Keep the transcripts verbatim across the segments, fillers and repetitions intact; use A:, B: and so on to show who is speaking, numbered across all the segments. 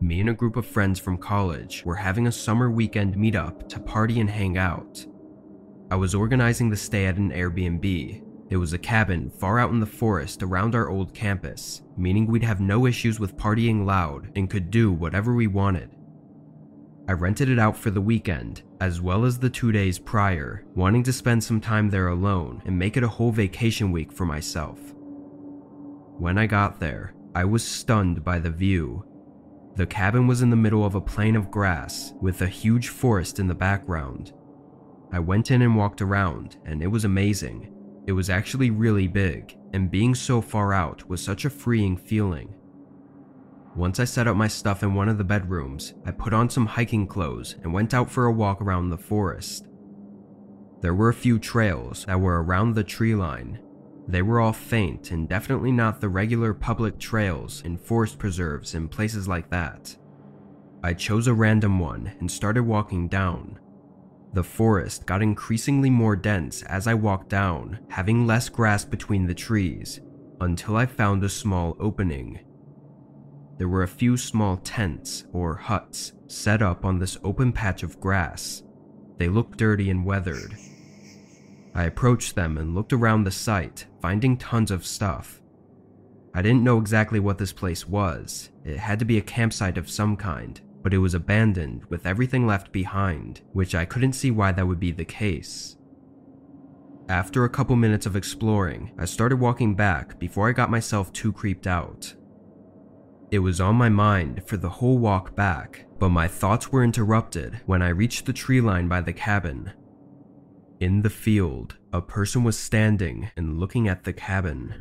A: Me and a group of friends from college were having a summer weekend meetup to party and hang out. I was organizing the stay at an Airbnb. It was a cabin far out in the forest around our old campus, meaning we'd have no issues with partying loud and could do whatever we wanted. I rented it out for the weekend, as well as the two days prior, wanting to spend some time there alone and make it a whole vacation week for myself. When I got there, I was stunned by the view. The cabin was in the middle of a plain of grass with a huge forest in the background. I went in and walked around, and it was amazing. It was actually really big, and being so far out was such a freeing feeling. Once I set up my stuff in one of the bedrooms, I put on some hiking clothes and went out for a walk around the forest. There were a few trails that were around the tree line. They were all faint and definitely not the regular public trails in forest preserves and places like that. I chose a random one and started walking down. The forest got increasingly more dense as I walked down, having less grass between the trees, until I found a small opening. There were a few small tents or huts set up on this open patch of grass. They looked dirty and weathered. I approached them and looked around the site, finding tons of stuff. I didn't know exactly what this place was. It had to be a campsite of some kind, but it was abandoned with everything left behind, which I couldn't see why that would be the case. After a couple minutes of exploring, I started walking back before I got myself too creeped out. It was on my mind for the whole walk back, but my thoughts were interrupted when I reached the tree line by the cabin. In the field, a person was standing and looking at the cabin.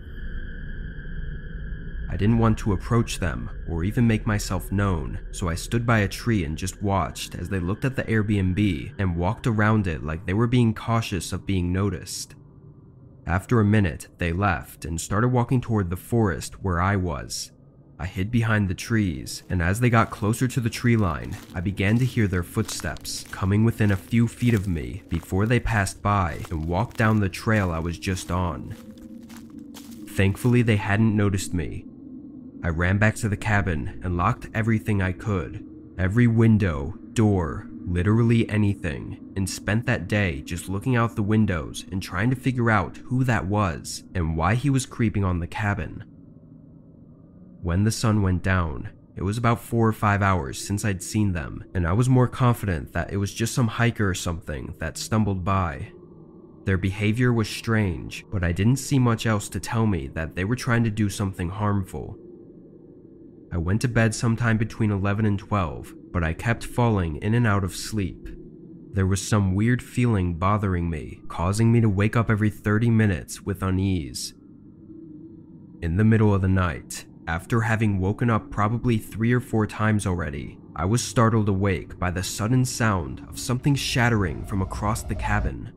A: I didn't want to approach them or even make myself known, so I stood by a tree and just watched as they looked at the Airbnb and walked around it like they were being cautious of being noticed. After a minute, they left and started walking toward the forest where I was. I hid behind the trees, and as they got closer to the tree line, I began to hear their footsteps coming within a few feet of me before they passed by and walked down the trail I was just on. Thankfully, they hadn't noticed me. I ran back to the cabin and locked everything I could, every window, door, literally anything, and spent that day just looking out the windows and trying to figure out who that was and why he was creeping on the cabin. When the sun went down, it was about four or five hours since I'd seen them, and I was more confident that it was just some hiker or something that stumbled by. Their behavior was strange, but I didn't see much else to tell me that they were trying to do something harmful. I went to bed sometime between eleven and twelve, but I kept falling in and out of sleep. There was some weird feeling bothering me, causing me to wake up every thirty minutes with unease. In the middle of the night, after having woken up probably three or four times already, I was startled awake by the sudden sound of something shattering from across the cabin.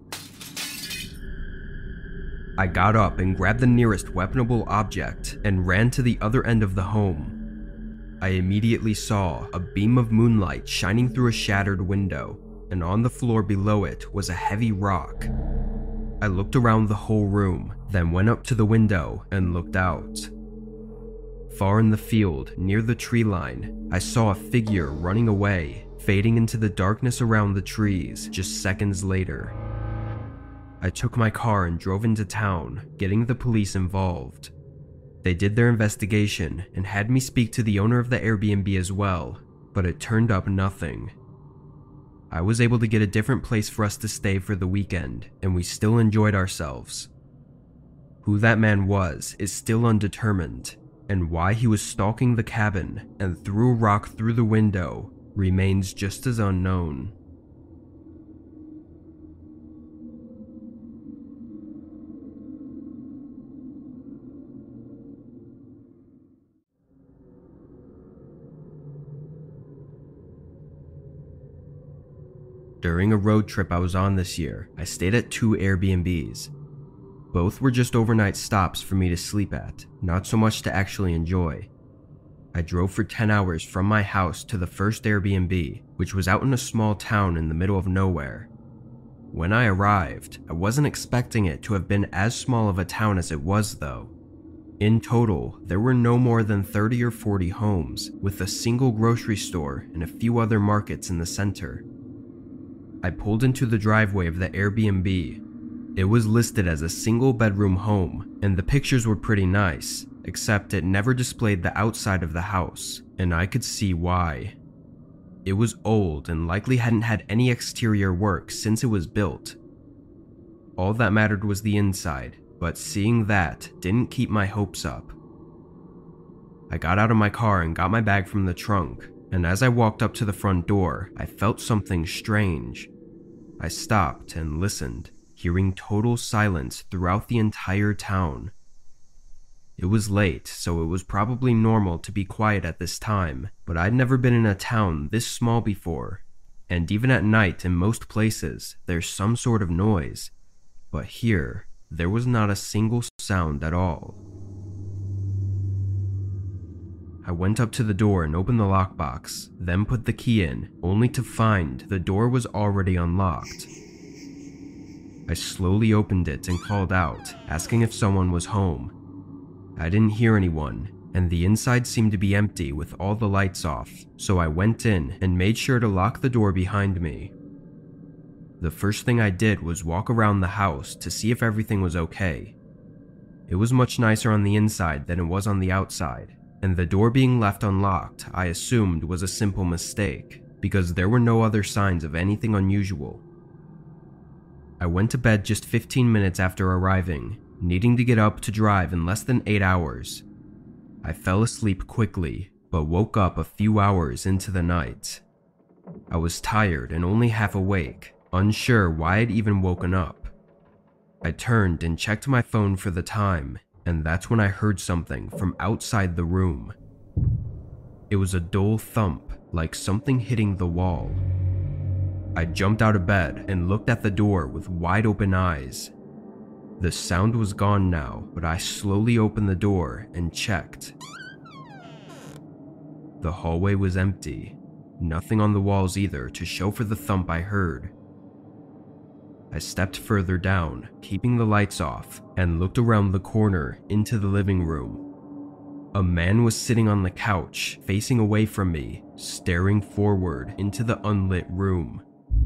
A: I got up and grabbed the nearest weaponable object and ran to the other end of the home. I immediately saw a beam of moonlight shining through a shattered window, and on the floor below it was a heavy rock. I looked around the whole room, then went up to the window and looked out. Far in the field, near the tree line, I saw a figure running away, fading into the darkness around the trees just seconds later. I took my car and drove into town, getting the police involved. They did their investigation and had me speak to the owner of the Airbnb as well, but it turned up nothing. I was able to get a different place for us to stay for the weekend, and we still enjoyed ourselves. Who that man was is still undetermined, and why he was stalking the cabin and threw a rock through the window remains just as unknown. During a road trip I was on this year, I stayed at two Airbnbs. Both were just overnight stops for me to sleep at, not so much to actually enjoy. I drove for ten hours from my house to the first Airbnb, which was out in a small town in the middle of nowhere. When I arrived, I wasn't expecting it to have been as small of a town as it was though. In total, there were no more than thirty or forty homes, with a single grocery store and a few other markets in the center. I pulled into the driveway of the Airbnb. It was listed as a single bedroom home, and the pictures were pretty nice, except it never displayed the outside of the house, and I could see why. It was old and likely hadn't had any exterior work since it was built. All that mattered was the inside, but seeing that didn't keep my hopes up. I got out of my car and got my bag from the trunk, and as I walked up to the front door, I felt something strange. I stopped and listened, hearing total silence throughout the entire town. It was late, so it was probably normal to be quiet at this time, but I'd never been in a town this small before, and even at night in most places, there's some sort of noise, but here, there was not a single sound at all. I went up to the door and opened the lockbox, then put the key in, only to find the door was already unlocked. I slowly opened it and called out, asking if someone was home. I didn't hear anyone, and the inside seemed to be empty with all the lights off, so I went in and made sure to lock the door behind me. The first thing I did was walk around the house to see if everything was okay. It was much nicer on the inside than it was on the outside, and the door being left unlocked I assumed was a simple mistake, because there were no other signs of anything unusual. I went to bed just fifteen minutes after arriving, needing to get up to drive in less than eight hours. I fell asleep quickly, but woke up a few hours into the night. I was tired and only half awake, unsure why I'd even woken up. I turned and checked my phone for the time, and that's when I heard something from outside the room. It was a dull thump, like something hitting the wall. I jumped out of bed and looked at the door with wide open eyes. The sound was gone now, but I slowly opened the door and checked. The hallway was empty, nothing on the walls either to show for the thump I heard. I stepped further down, keeping the lights off, and looked around the corner into the living room. A man was sitting on the couch, facing away from me, staring forward into the unlit room.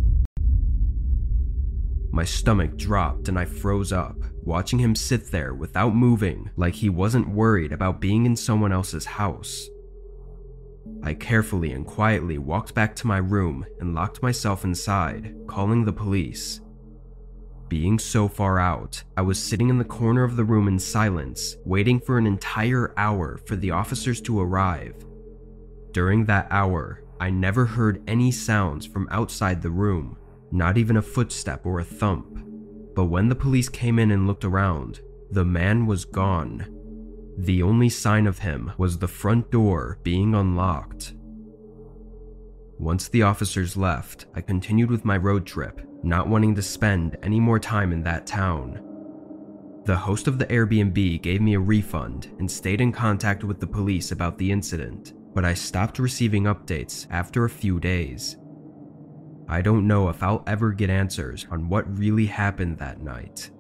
A: My stomach dropped and I froze up, watching him sit there without moving, like he wasn't worried about being in someone else's house. I carefully and quietly walked back to my room and locked myself inside, calling the police. Being so far out, I was sitting in the corner of the room in silence, waiting for an entire hour for the officers to arrive. During that hour, I never heard any sounds from outside the room. Not even a footstep or a thump. But when the police came in and looked around, the man was gone. The only sign of him was the front door being unlocked. Once the officers left, I continued with my road trip, not wanting to spend any more time in that town. The host of the Airbnb gave me a refund and stayed in contact with the police about the incident, but I stopped receiving updates after a few days. I don't know if I'll ever get answers on what really happened that night.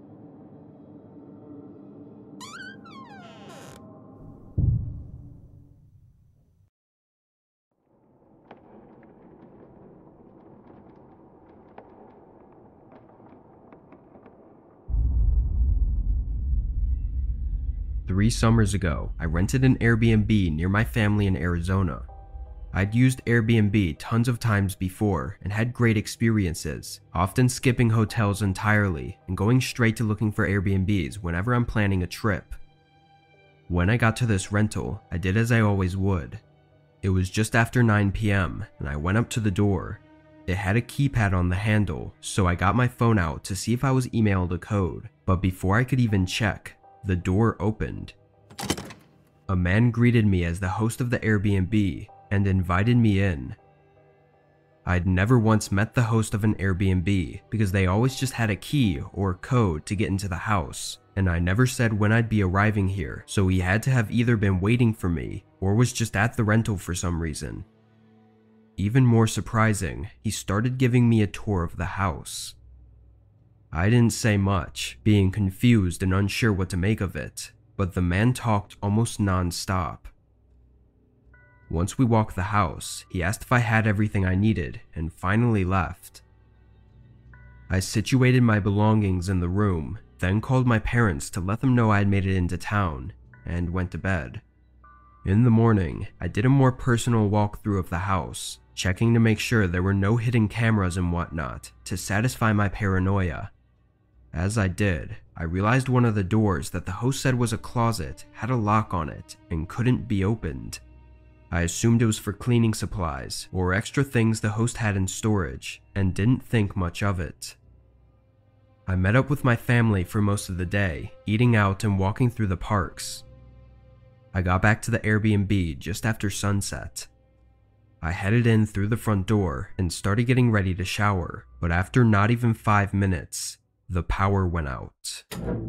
A: Three summers ago, I rented an Airbnb near my family in Arizona. I'd used Airbnb tons of times before and had great experiences, often skipping hotels entirely and going straight to looking for Airbnbs whenever I'm planning a trip. When I got to this rental, I did as I always would. It was just after nine p m and I went up to the door. It had a keypad on the handle, so I got my phone out to see if I was emailed a code, but before I could even check, the door opened. A man greeted me as the host of the Airbnb and invited me in. I'd never once met the host of an Airbnb because they always just had a key or code to get into the house, and I never said when I'd be arriving here, so he had to have either been waiting for me or was just at the rental for some reason. Even more surprising, he started giving me a tour of the house. I didn't say much, being confused and unsure what to make of it, but the man talked almost non-stop. Once we walked the house, he asked if I had everything I needed and finally left. I situated my belongings in the room, then called my parents to let them know I had made it into town, and went to bed. In the morning, I did a more personal walkthrough of the house, checking to make sure there were no hidden cameras and whatnot to satisfy my paranoia. As I did, I realized one of the doors that the host said was a closet had a lock on it and couldn't be opened. I assumed it was for cleaning supplies or extra things the host had in storage and didn't think much of it. I met up with my family for most of the day, eating out and walking through the parks. I got back to the Airbnb just after sunset. I headed in through the front door and started getting ready to shower, but after not even five minutes, the power went out.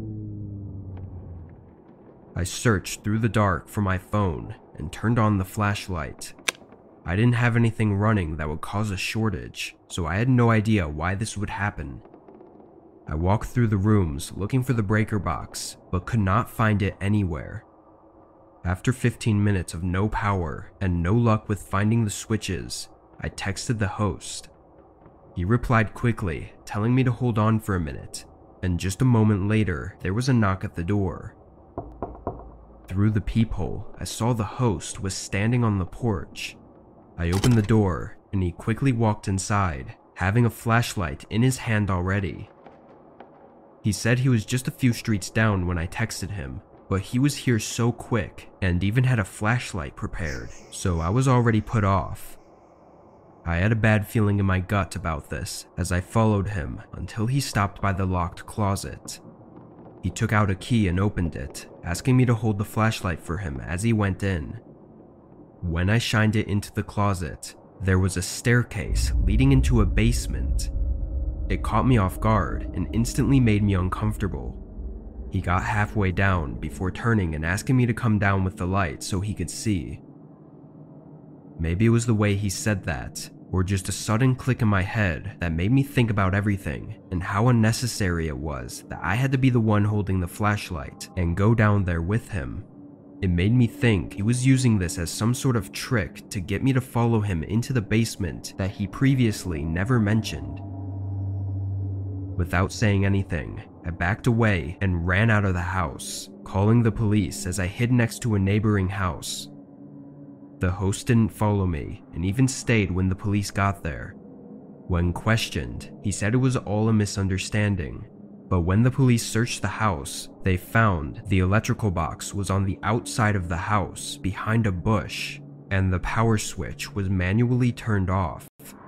A: I searched through the dark for my phone and turned on the flashlight. I didn't have anything running that would cause a shortage, so I had no idea why this would happen. I walked through the rooms looking for the breaker box, but could not find it anywhere. After fifteen minutes of no power and no luck with finding the switches, I texted the host. He replied quickly, telling me to hold on for a minute, and just a moment later, there was a knock at the door. Through the peephole, I saw the host was standing on the porch. I opened the door, and he quickly walked inside, having a flashlight in his hand already. He said he was just a few streets down when I texted him, but he was here so quick and even had a flashlight prepared, so I was already put off. I had a bad feeling in my gut about this as I followed him until he stopped by the locked closet. He took out a key and opened it, asking me to hold the flashlight for him as he went in. When I shined it into the closet, there was a staircase leading into a basement. It caught me off guard and instantly made me uncomfortable. He got halfway down before turning and asking me to come down with the light so he could see. Maybe it was the way he said that, or just a sudden click in my head that made me think about everything and how unnecessary it was that I had to be the one holding the flashlight and go down there with him. It made me think he was using this as some sort of trick to get me to follow him into the basement that he previously never mentioned. Without saying anything, I backed away and ran out of the house, calling the police as I hid next to a neighboring house. The host didn't follow me and even stayed when the police got there. When questioned, he said it was all a misunderstanding, but when the police searched the house, they found the electrical box was on the outside of the house behind a bush, and the power switch was manually turned off.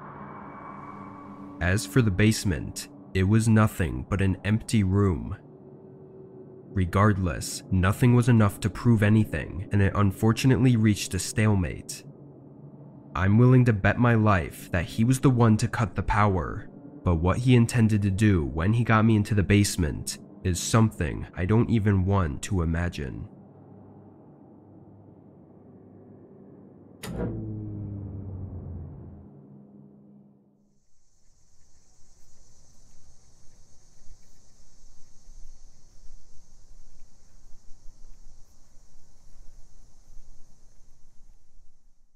A: As for the basement, it was nothing but an empty room. Regardless, nothing was enough to prove anything, and it unfortunately reached a stalemate. I'm willing to bet my life that he was the one to cut the power, but what he intended to do when he got me into the basement is something I don't even want to imagine.